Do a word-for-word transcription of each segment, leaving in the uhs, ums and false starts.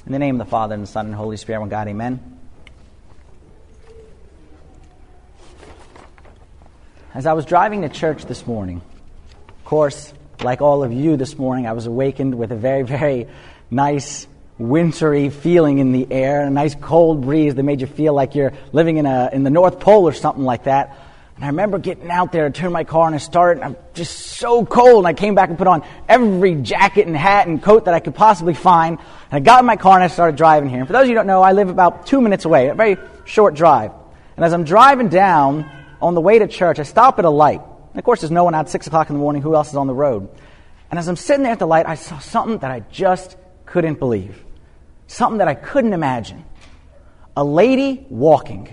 In the name of the Father, and the Son, and the Holy Spirit, one God, amen. As I was driving to church this morning, of course, like all of you this morning, I was awakened with a very, very nice wintry feeling in the air, a nice cold breeze that made you feel like you're living in a in the North Pole or something like that. And I remember getting out there, I turned my car and I started, and I'm just so cold. And I came back and put on every jacket and hat and coat that I could possibly find. And I got in my car and I started driving here. And for those of you who don't know, I live about two minutes away, a very short drive. And as I'm driving down on the way to church, I stop at a light. And of course, there's no one out at six o'clock in the morning. Who else is on the road? And as I'm sitting there at the light, I saw something that I just couldn't believe. Something that I couldn't imagine. A lady walking.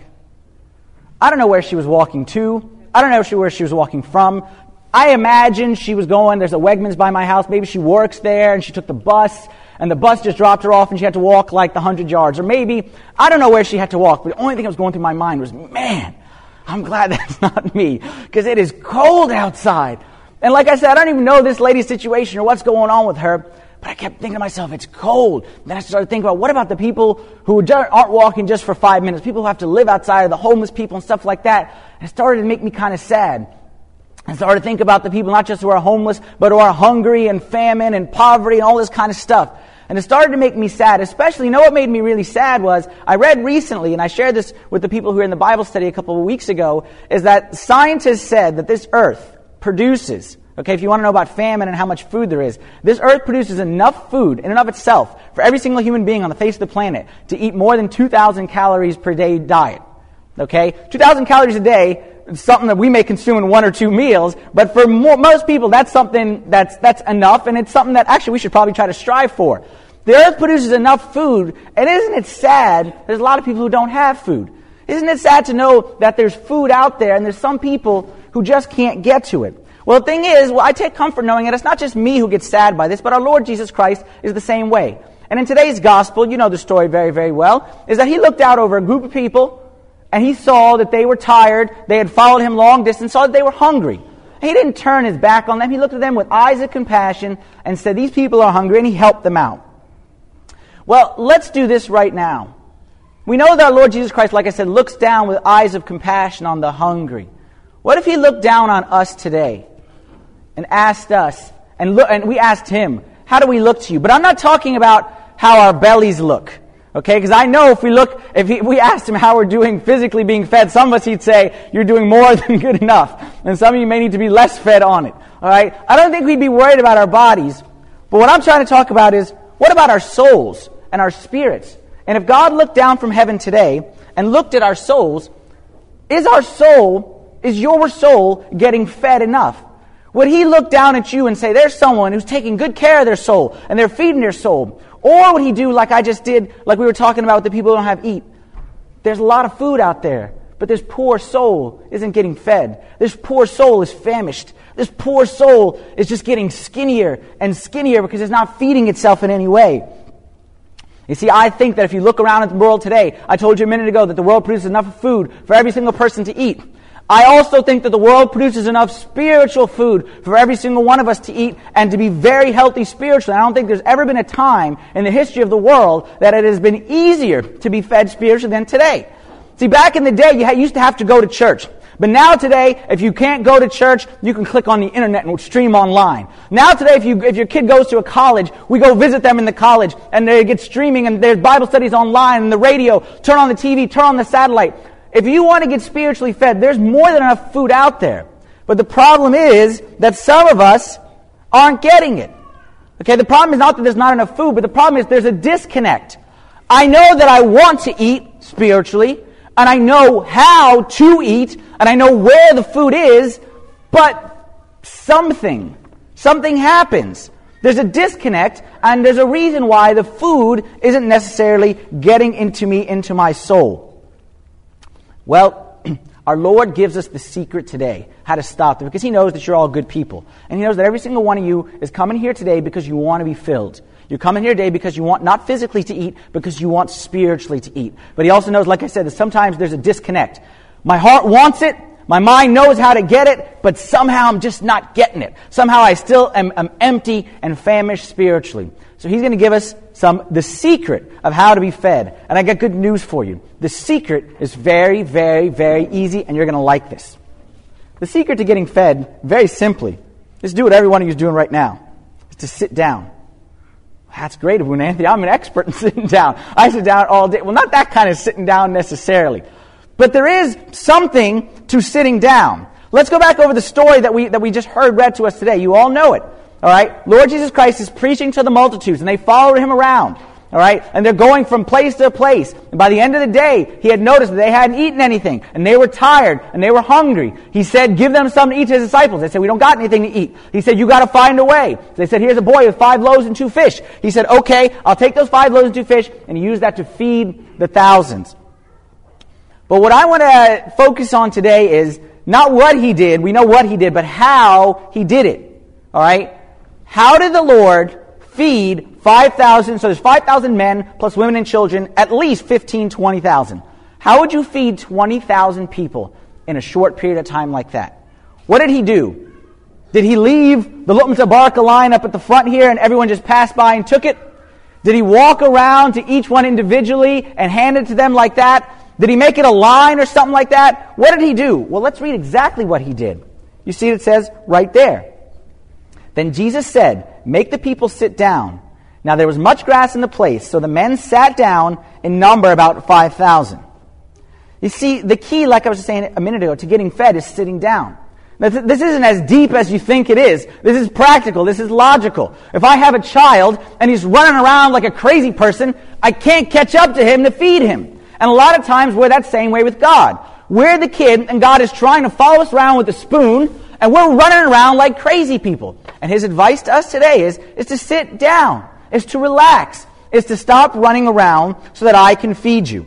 I don't know where she was walking to. I don't know where she was walking from. I imagine she was going, there's a Wegmans by my house. Maybe she works there and she took the bus and the bus just dropped her off and she had to walk like the hundred yards. Or maybe, I don't know where she had to walk, but the only thing that was going through my mind was, man, I'm glad that's not me because it is cold outside. And like I said, I don't even know this lady's situation or what's going on with her. But I kept thinking to myself, it's cold. Then I started thinking about, what about the people who aren't walking just for five minutes? People who have to live outside, the homeless people and stuff like that. And it started to make me kind of sad. I started to think about the people not just who are homeless, but who are hungry and famine and poverty and all this kind of stuff. And it started to make me sad. Especially, you know what made me really sad was, I read recently, and I shared this with the people who were in the Bible study a couple of weeks ago, is that scientists said that this earth produces, okay, if you want to know about famine and how much food there is, this earth produces enough food in and of itself for every single human being on the face of the planet to eat more than two thousand calories per day diet. Okay? two thousand calories a day is something that we may consume in one or two meals, but for more, most people that's something that's that's enough, and it's something that actually we should probably try to strive for. The earth produces enough food, and isn't it sad there's a lot of people who don't have food? Isn't it sad to know that there's food out there and there's some people who just can't get to it? Well, the thing is, well, I take comfort knowing that it's not just me who gets sad by this, but our Lord Jesus Christ is the same way. And in today's gospel, you know the story very, very well, is that he looked out over a group of people, and he saw that they were tired, they had followed him long distance, saw that they were hungry. And he didn't turn his back on them, he looked at them with eyes of compassion and said, these people are hungry, and he helped them out. Well, let's do this right now. We know that our Lord Jesus Christ, like I said, looks down with eyes of compassion on the hungry. What if he looked down on us today and asked us, and look, and we asked him, how do we look to you? But I'm not talking about how our bellies look, okay? Because I know if we look, if he, we asked him how we're doing physically being fed, some of us he'd say, you're doing more than good enough. And some of you may need to be less fed on it, all right? I don't think we'd be worried about our bodies. But what I'm trying to talk about is, what about our souls and our spirits? And if God looked down from heaven today and looked at our souls, is our soul, is your soul getting fed enough? Would he look down at you and say, there's someone who's taking good care of their soul, and they're feeding their soul? Or would he do like I just did, like we were talking about with the people who don't have eat? There's a lot of food out there, but this poor soul isn't getting fed. This poor soul is famished. This poor soul is just getting skinnier and skinnier because it's not feeding itself in any way. You see, I think that if you look around at the world today, I told you a minute ago that the world produces enough food for every single person to eat. I also think that the world produces enough spiritual food for every single one of us to eat and to be very healthy spiritually. I don't think there's ever been a time in the history of the world that it has been easier to be fed spiritually than today. See, back in the day, you used to have to go to church. But now today, if you can't go to church, you can click on the internet and stream online. Now today, if you if your kid goes to a college, we go visit them in the college, and they get streaming, and there's Bible studies online, and the radio, turn on the T V, turn on the satellite. If you want to get spiritually fed, there's more than enough food out there. But the problem is that some of us aren't getting it. Okay, the problem is not that there's not enough food, but the problem is there's a disconnect. I know that I want to eat spiritually, and I know how to eat, and I know where the food is, but something, something happens. There's a disconnect, and there's a reason why the food isn't necessarily getting into me, into my soul. Well, our Lord gives us the secret today, how to stop it, because he knows that you're all good people. And he knows that every single one of you is coming here today because you want to be filled. You're coming here today because you want not physically to eat, because you want spiritually to eat. But he also knows, like I said, that sometimes there's a disconnect. My heart wants it, My mind knows how to get it, but somehow I'm just not getting it. Somehow I still am, am empty and famished spiritually. So he's going to give us some the secret of how to be fed. And I got good news for you. The secret is very, very, very easy, and you're going to like this. The secret to getting fed, very simply, is do what every one of you is doing right now. Is to sit down. That's great, Anthony. I'm an expert in sitting down. I sit down all day. Well, not that kind of sitting down necessarily. But there is something to sitting down. Let's go back over the story that we that we just heard read to us today. You all know it. All right? Lord Jesus Christ is preaching to the multitudes, and they followed him around. All right? And they're going from place to place. And by the end of the day, he had noticed that they hadn't eaten anything. And they were tired. And they were hungry. He said, give them something to eat to his disciples. They said, we don't got anything to eat. He said, you got to find a way. They said, here's a boy with five loaves and two fish. He said, okay, I'll take those five loaves and two fish. And he used that to feed the thousands. But what I want to focus on today is not what he did. We know what he did, but how he did it. All right? How did the Lord feed five thousand, so there's five thousand men plus women and children, at least fifteen, twenty thousand. How would you feed twenty thousand people in a short period of time like that? What did he do? Did he leave the Luqman Tabaraka line up at the front here and everyone just passed by and took it? Did he walk around to each one individually and hand it to them like that? Did he make it a line or something like that? What did he do? Well, let's read exactly what he did. You see it says right there. Then Jesus said, make the people sit down. Now there was much grass in the place, so the men sat down in number about five thousand. You see, the key, like I was saying a minute ago, to getting fed is sitting down. Now, th- this isn't as deep as you think it is. This is practical. This is logical. If I have a child and he's running around like a crazy person, I can't catch up to him to feed him. And a lot of times we're that same way with God. We're the kid, and God is trying to follow us around with a spoon, and we're running around like crazy people. And his advice to us today is, is to sit down, is to relax, is to stop running around so that I can feed you.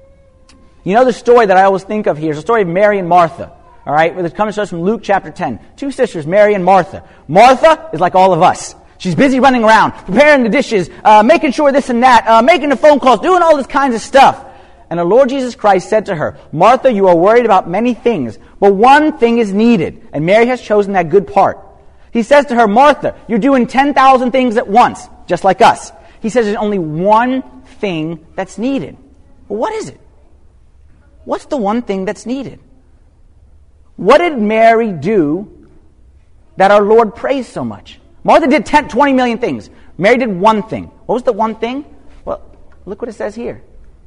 You know the story that I always think of here is the story of Mary and Martha. All right, it comes to us from Luke chapter ten. Two sisters, Mary and Martha. Martha is like all of us. She's busy running around, preparing the dishes, uh, making sure this and that, uh, making the phone calls, doing all this kinds of stuff. And the Lord Jesus Christ said to her, Martha, you are worried about many things, but one thing is needed, and Mary has chosen that good part. He says to her, Martha, you're doing ten thousand things at once, just like us. He says there's only one thing that's needed. Well, what is it? What's the one thing that's needed? What did Mary do that our Lord praised so much? Martha did ten, twenty million things. Mary did one thing. What was the one thing? Well, look what it says here.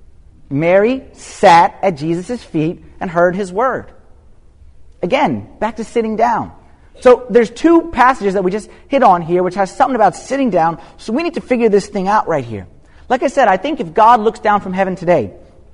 Mary sat at Jesus' feet and heard his word. Again, back to sitting down. So there's two passages that we just hit on here which has something about sitting down, so we need to figure this thing out right here. Like I said, I think if God looks down from heaven today,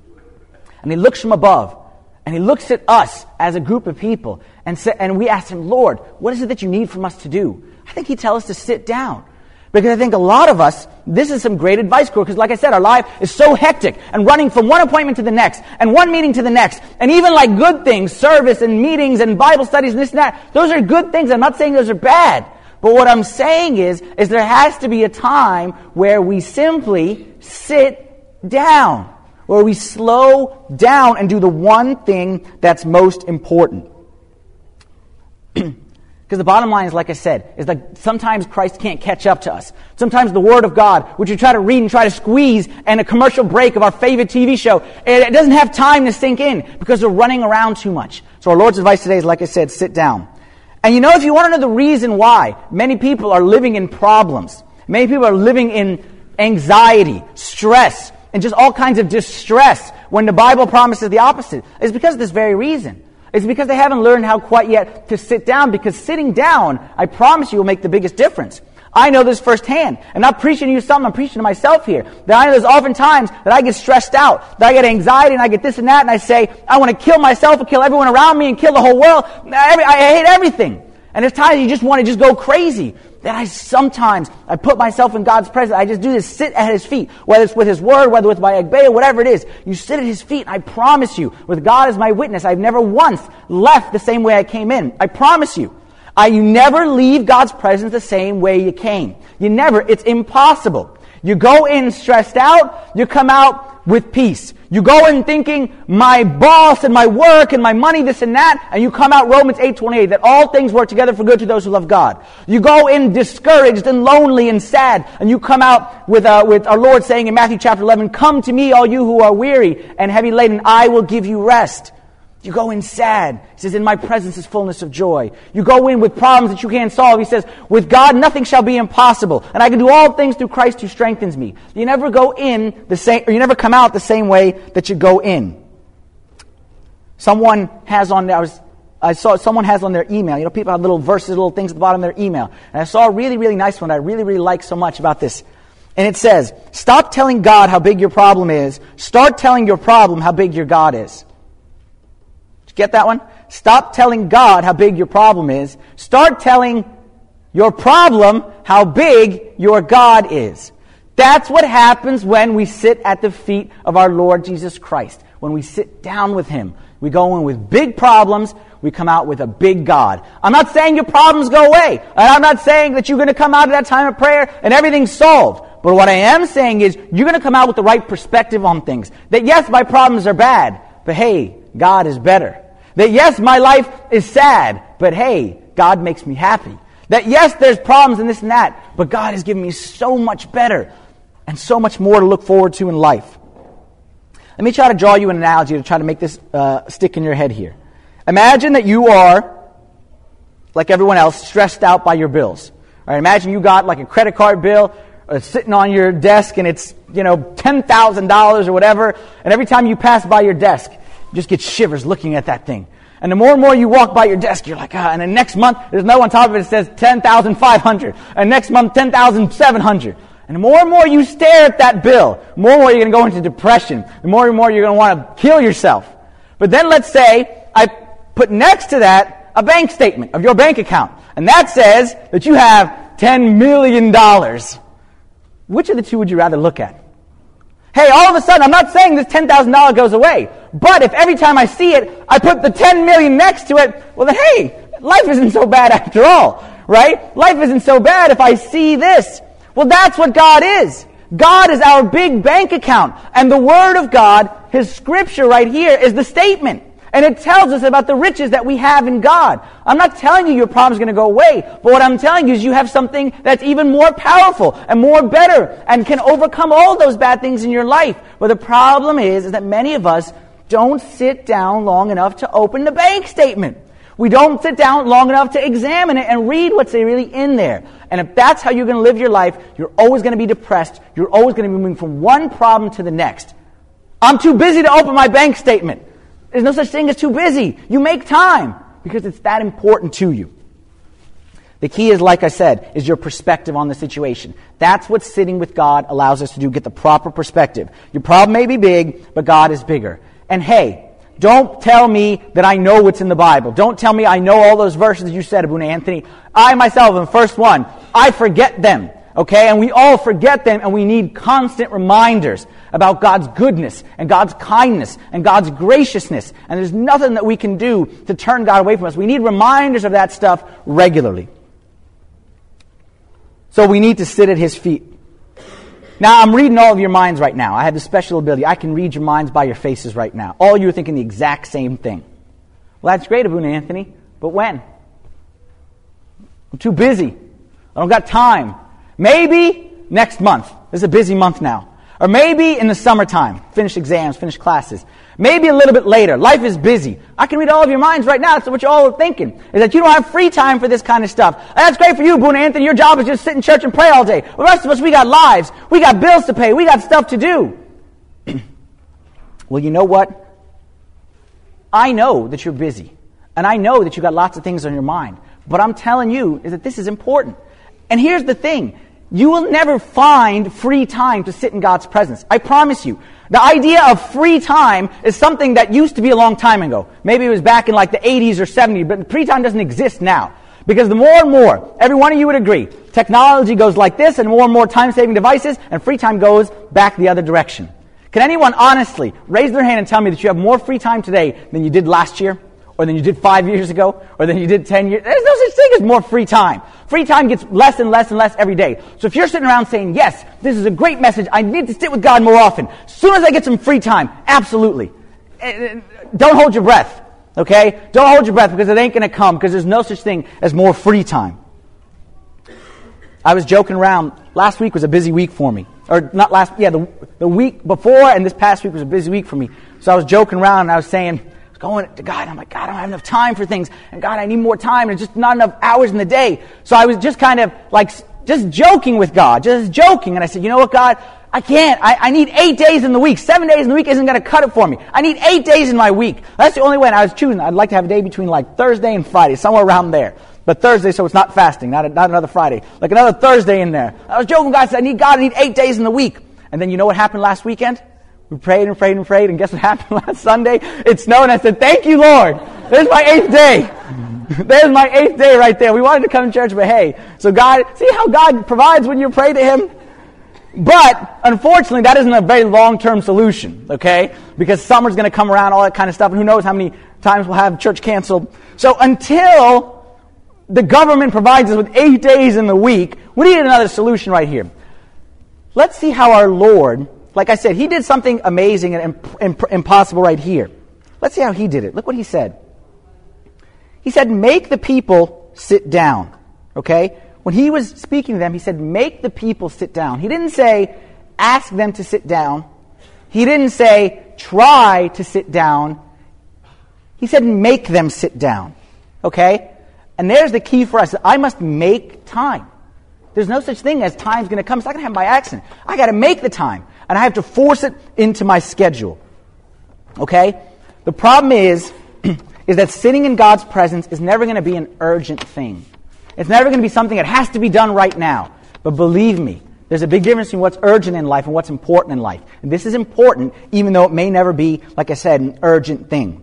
and he looks from above, and he looks at us as a group of people, and sa- and we ask him, Lord, what is it that you need from us to do? I think he'd tell us to sit down. Because I think a lot of us, this is some great advice, because like I said, our life is so hectic and running from one appointment to the next and one meeting to the next. And even like good things, service and meetings and Bible studies and this and that, those are good things. I'm not saying those are bad. But what I'm saying is, is there has to be a time where we simply sit down, where we slow down and do the one thing that's most important. Because the bottom line is, like I said, is that sometimes Christ can't catch up to us. Sometimes the Word of God, which we try to read and try to squeeze in a commercial break of our favorite T V show, it doesn't have time to sink in because we're running around too much. So our Lord's advice today is, like I said, sit down. And you know, if you want to know the reason why many people are living in problems, many people are living in anxiety, stress, and just all kinds of distress when the Bible promises the opposite, it's because of this very reason. It's because they haven't learned how quite yet to sit down, because sitting down, I promise you, will make the biggest difference. I know this firsthand. I'm not preaching to you something, I'm preaching to myself here. That I know there's often times that I get stressed out, that I get anxiety and I get this and that, and I say, I want to kill myself and kill everyone around me and kill the whole world. I hate everything. And there's times you just want to just go crazy. That I sometimes, I put myself in God's presence. I just do this, sit at His feet. Whether it's with His Word, whether it's by Agbeya, whatever it is. You sit at His feet, and I promise you, with God as my witness, I've never once left the same way I came in. I promise you. I, you never leave God's presence the same way you came. You never. It's impossible. You go in stressed out, you come out with peace. You go in thinking, my boss and my work and my money, this and that, and you come out Romans eight twenty-eight, that all things work together for good to those who love God. You go in discouraged and lonely and sad, and you come out with uh, with our Lord saying in Matthew chapter eleven, come to me, all you who are weary and heavy laden, I will give you rest. You go in sad. He says, in my presence is fullness of joy. You go in with problems that you can't solve. He says, with God nothing shall be impossible. And I can do all things through Christ who strengthens me. You never go in the same, or you never come out the same way that you go in. Someone has on, I was, I saw someone has on their email, you know, people have little verses, little things at the bottom of their email. And I saw a really, really nice one that I really, really like so much about this. And it says, stop telling God how big your problem is. Start telling your problem how big your God is. Get that one? Stop telling God how big your problem is. Start telling your problem how big your God is. That's what happens when we sit at the feet of our Lord Jesus Christ. When we sit down with Him. We go in with big problems. We come out with a big God. I'm not saying your problems go away. And I'm not saying that you're going to come out of that time of prayer and everything's solved. But what I am saying is you're going to come out with the right perspective on things. That yes, my problems are bad. But hey, God is better. That yes, my life is sad, but hey, God makes me happy. That yes, there's problems and this and that, but God has given me so much better and so much more to look forward to in life. Let me try to draw you an analogy to try to make this uh, stick in your head here. Imagine that you are, like everyone else, stressed out by your bills. All right, imagine you got like a credit card bill uh, sitting on your desk and it's, you know, ten thousand dollars or whatever, and every time you pass by your desk, you just get shivers looking at that thing. And the more and more you walk by your desk, you're like, ah, and then next month, there's no on top of it that says ten thousand five hundred dollars. And next month, ten thousand seven hundred dollars. And the more and more you stare at that bill, the more and more you're going to go into depression. The more and more you're going to want to kill yourself. But then let's say I put next to that a bank statement of your bank account. And that says that you have ten million dollars. Which of the two would you rather look at? Hey, all of a sudden, I'm not saying this ten thousand dollars goes away. But if every time I see it, I put the ten million dollars next to it, well then, hey, life isn't so bad after all, right? Life isn't so bad if I see this. Well, that's what God is. God is our big bank account. And the Word of God, His Scripture right here, is the statement. And it tells us about the riches that we have in God. I'm not telling you your problem's going to go away, but what I'm telling you is you have something that's even more powerful and more better and can overcome all those bad things in your life. But the problem is, is that many of us don't sit down long enough to open the bank statement. We don't sit down long enough to examine it and read what's really in there. And if that's how you're going to live your life, you're always going to be depressed. You're always going to be moving from one problem to the next. I'm too busy to open my bank statement. There's no such thing as too busy. You make time because it's that important to you. The key is, like I said, is your perspective on the situation. That's what sitting with God allows us to do, get the proper perspective. Your problem may be big, but God is bigger. And hey, don't tell me that I know what's in the Bible. Don't tell me I know all those verses you said, Abuna Anthony. I myself am the first one. I forget them. Okay, and we all forget them, and we need constant reminders about God's goodness and God's kindness and God's graciousness. And there's nothing that we can do to turn God away from us. We need reminders of that stuff regularly. So we need to sit at His feet. Now, I'm reading all of your minds right now. I have this special ability. I can read your minds by your faces right now. All you are thinking the exact same thing. Well, that's great, Abuna Anthony, but when? I'm too busy. I don't got time. Maybe next month. This is a busy month now. Or maybe in the summertime. Finish exams, finish classes. Maybe a little bit later. Life is busy. I can read all of your minds right now. That's what you all are thinking. Is that you don't have free time for this kind of stuff. And that's great for you, Abuna Anthony. Your job is just sit in church and pray all day. The rest of us, we got lives. We got bills to pay. We got stuff to do. Well, you know what? I know that you're busy. And I know that you got lots of things on your mind. But I'm telling you is that this is important. And here's the thing. You will never find free time to sit in God's presence. I promise you. The idea of free time is something that used to be a long time ago. Maybe it was back in like the eighties or seventies, but free time doesn't exist now. Because the more and more, every one of you would agree, technology goes like this and more and more time-saving devices, and free time goes back the other direction. Can anyone honestly raise their hand and tell me that you have more free time today than you did last year? Or than you did five years ago? Or than you did ten years? There's no such thing as more free time. Free time gets less and less and less every day. So if you're sitting around saying, yes, this is a great message, I need to sit with God more often, as soon as I get some free time, absolutely. Don't hold your breath, okay? Don't hold your breath because it ain't going to come, because there's no such thing as more free time. I was joking around. Last week was a busy week for me. Or not last, yeah, the, the week before and this past week was a busy week for me. So I was joking around and I was saying, I was going to God, I'm like, God, I don't have enough time for things. And God, I need more time. And it's just not enough hours in the day. So I was just kind of like, just joking with God, just joking. And I said, you know what, God, I can't. I, I need eight days in the week. Seven days in the week isn't going to cut it for me. I need eight days in my week. That's the only way. And I was choosing. I'd like to have a day between like Thursday and Friday, somewhere around there. But Thursday, so it's not fasting, not a, not another Friday. Like another Thursday in there. I was joking with God. I said, I need God, I need eight days in the week. And then you know what happened last weekend? We prayed and prayed and prayed, and guess what happened last Sunday? It snowed, and I said, thank you, Lord. There's my eighth day. There's my eighth day right there. We wanted to come to church, but hey. So God, see how God provides when you pray to Him? But, unfortunately, that isn't a very long-term solution, okay? Because summer's going to come around, all that kind of stuff, and who knows how many times we'll have church canceled. So until the government provides us with eight days in the week, we need another solution right here. Let's see how our Lord, like I said, He did something amazing and imp- imp- impossible right here. Let's see how He did it. Look what He said. He said, make the people sit down. Okay? When He was speaking to them, He said, make the people sit down. He didn't say, ask them to sit down. He didn't say, try to sit down. He said, make them sit down. Okay? And there's the key for us. I must make time. There's no such thing as time's going to come. It's not going to happen by accident. I got to make the time. And I have to force it into my schedule. Okay? The problem is, is that sitting in God's presence is never going to be an urgent thing. It's never going to be something that has to be done right now. But believe me, there's a big difference between what's urgent in life and what's important in life. And this is important, even though it may never be, like I said, an urgent thing.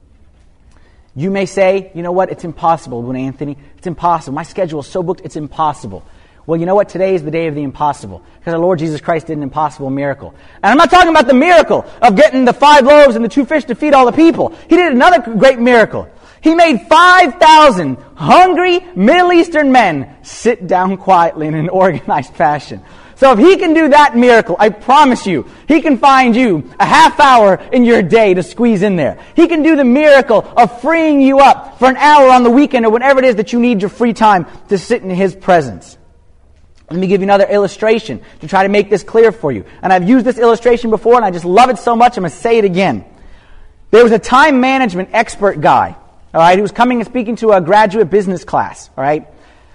You may say, you know what, it's impossible, Boone Anthony. It's impossible. My schedule is so booked, it's impossible. Well, you know what? Today is the day of the impossible. Because our Lord Jesus Christ did an impossible miracle. And I'm not talking about the miracle of getting the five loaves and the two fish to feed all the people. He did another great miracle. He made five thousand hungry Middle Eastern men sit down quietly in an organized fashion. So if He can do that miracle, I promise you, He can find you a half hour in your day to squeeze in there. He can do the miracle of freeing you up for an hour on the weekend or whenever it is that you need your free time to sit in His presence. Let me give you another illustration to try to make this clear for you. And I've used this illustration before, and I just love it so much, I'm going to say it again. There was a time management expert guy, all right, who was coming and speaking to a graduate business class, all right?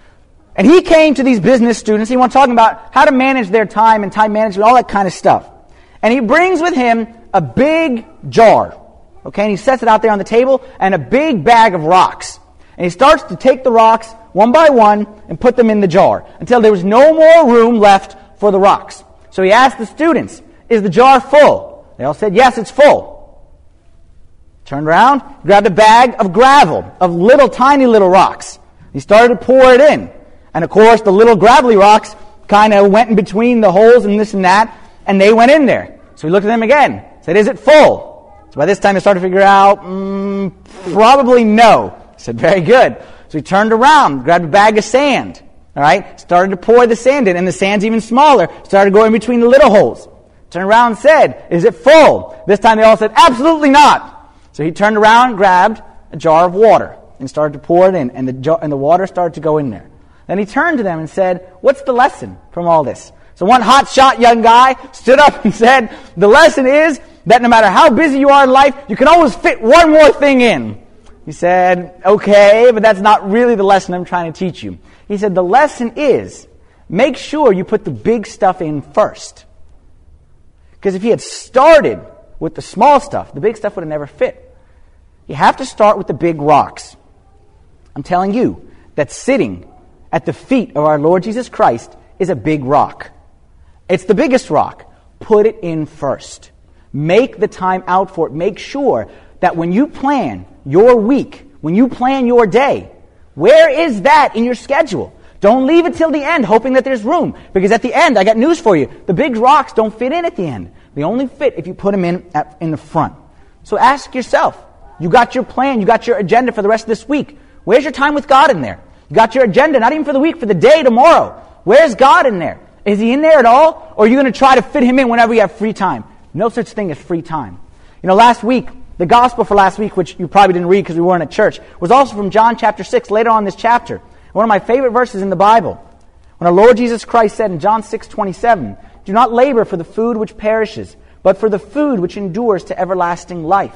And he came to these business students, he was talking about how to manage their time and time management, all that kind of stuff. And he brings with him a big jar, okay, and he sets it out there on the table, and a big bag of rocks. And he starts to take the rocks one by one and put them in the jar until there was no more room left for the rocks. So he asked the students, is the jar full? They all said, yes, it's full. Turned around, grabbed a bag of gravel, of little, tiny little rocks. He started to pour it in. And of course, the little gravelly rocks kind of went in between the holes and this and that, and they went in there. So he looked at them again, said, is it full? So by this time, they started to figure out, mm, probably no. He said, very good. So he turned around, grabbed a bag of sand, all right, started to pour the sand in, and the sand's even smaller, started going between the little holes. Turned around and said, is it full? This time they all said, absolutely not. So he turned around, grabbed a jar of water, and started to pour it in, and the, jar, and the water started to go in there. Then he turned to them and said, what's the lesson from all this? So one hot-shot young guy stood up and said, the lesson is that no matter how busy you are in life, you can always fit one more thing in. He said, okay, but that's not really the lesson I'm trying to teach you. He said, the lesson is, make sure you put the big stuff in first. Because if he had started with the small stuff, the big stuff would have never fit. You have to start with the big rocks. I'm telling you that sitting at the feet of our Lord Jesus Christ is a big rock. It's the biggest rock. Put it in first. Make the time out for it. Make sure that when you plan your week, when you plan your day, where is that in your schedule? Don't leave it till the end hoping that there's room. Because at the end, I got news for you, the big rocks don't fit in at the end. They only fit if you put them in at, in the front. So ask yourself, you got your plan, you got your agenda for the rest of this week. Where's your time with God in there? You got your agenda, not even for the week, for the day, tomorrow. Where's God in there? Is he in there at all? Or are you going to try to fit him in whenever you have free time? No such thing as free time. You know, last week, the gospel for last week, which you probably didn't read because we weren't at church, was also from John chapter six, later on in this chapter. One of my favorite verses in the Bible. When our Lord Jesus Christ said in John six twenty-seven, "Do not labor for the food which perishes, but for the food which endures to everlasting life."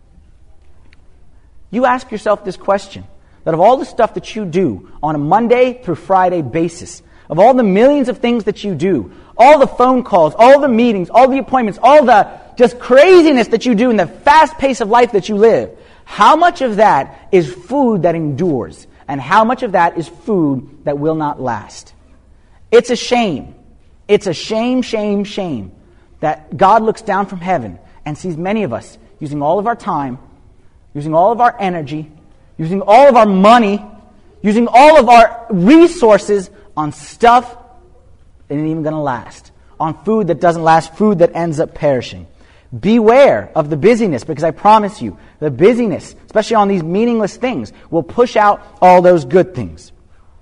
You ask yourself this question, that of all the stuff that you do on a Monday through Friday basis, of all the millions of things that you do, all the phone calls, all the meetings, all the appointments, all the just craziness that you do in the fast pace of life that you live, how much of that is food that endures, and how much of that is food that will not last? It's a shame. It's a shame, shame, shame that God looks down from heaven and sees many of us using all of our time, using all of our energy, using all of our money, using all of our resources on stuff that ain't even going to last, on food that doesn't last, food that ends up perishing. Beware of the busyness, because I promise you, the busyness, especially on these meaningless things, will push out all those good things.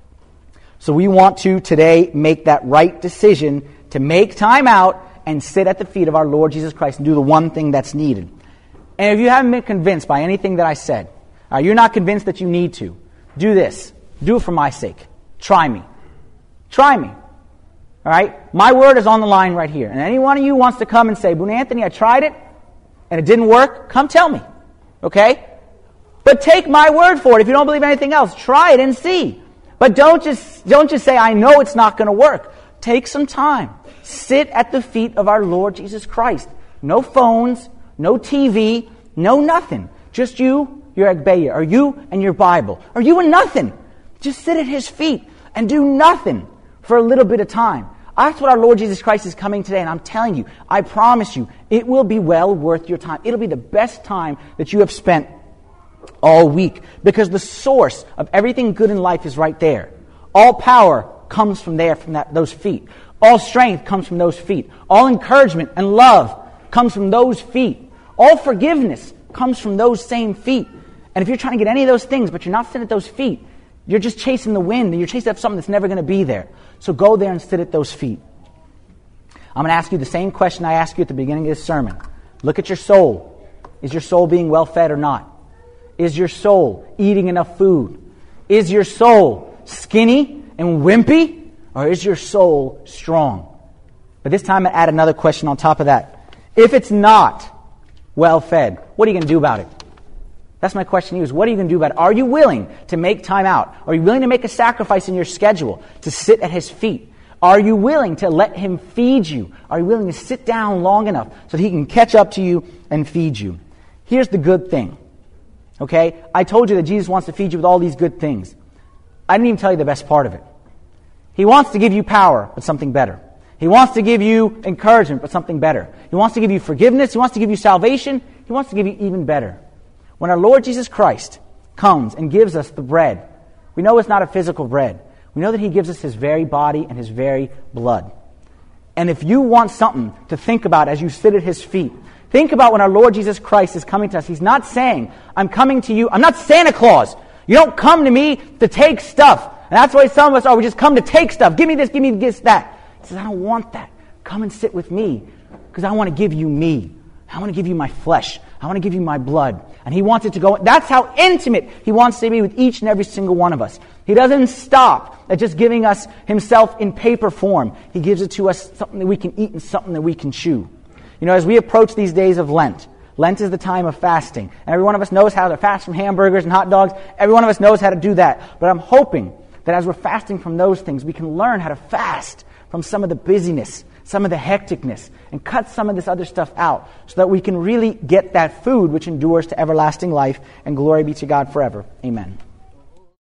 So we want to today make that right decision to make time out and sit at the feet of our Lord Jesus Christ and do the one thing that's needed. And if you haven't been convinced by anything that I said, uh, you're not convinced that you need to, do this. Do it for my sake. Try me. Try me. All right? My word is on the line right here. And any one of you wants to come and say, "Boone Anthony, I tried it, and it didn't work," come tell me. Okay? But take my word for it. If you don't believe anything else, try it and see. But don't just, don't just say, "I know it's not going to work." Take some time. Sit at the feet of our Lord Jesus Christ. No phones, no T V, no nothing. Just you, your Agbeya, or you and your Bible, or you and nothing. Just sit at his feet and do nothing for a little bit of time. That's what our Lord Jesus Christ is coming today, and I'm telling you, I promise you, it will be well worth your time. It'll be the best time that you have spent all week, because the source of everything good in life is right there. All power comes from there, from that, those feet. All strength comes from those feet. All encouragement and love comes from those feet. All forgiveness comes from those same feet. And if you're trying to get any of those things, but you're not sitting at those feet, you're just chasing the wind, and you're chasing after something that's never going to be there. So go there and sit at those feet. I'm going to ask you the same question I asked you at the beginning of this sermon. Look at your soul. Is your soul being well fed or not? Is your soul eating enough food? Is your soul skinny and wimpy? Or is your soul strong? But this time I add another question on top of that. If it's not well fed, what are you going to do about it? That's my question to you, is what are you going to do about it? Are you willing to make time out? Are you willing to make a sacrifice in your schedule to sit at his feet? Are you willing to let him feed you? Are you willing to sit down long enough so that he can catch up to you and feed you? Here's the good thing. Okay? I told you that Jesus wants to feed you with all these good things. I didn't even tell you the best part of it. He wants to give you power, but something better. He wants to give you encouragement, but something better. He wants to give you forgiveness. He wants to give you salvation. He wants to give you even better. When our Lord Jesus Christ comes and gives us the bread, we know it's not a physical bread. We know that he gives us his very body and his very blood. And if you want something to think about as you sit at his feet, think about when our Lord Jesus Christ is coming to us. He's not saying, "I'm coming to you." I'm not Santa Claus. You don't come to me to take stuff. And that's why some of us are. We just come to take stuff. Give me this, give me this, that. He says, "I don't want that. Come and sit with me, because I want to give you me. I want to give you my flesh. I want to give you my blood." And he wants it to go. That's how intimate he wants to be with each and every single one of us. He doesn't stop at just giving us himself in paper form. He gives it to us something that we can eat and something that we can chew. You know, as we approach these days of Lent, Lent is the time of fasting. And every one of us knows how to fast from hamburgers and hot dogs. Every one of us knows how to do that. But I'm hoping that as we're fasting from those things, we can learn how to fast from some of the busyness, some of the hecticness, and cut some of this other stuff out so that we can really get that food which endures to everlasting life, and glory be to God forever. Amen.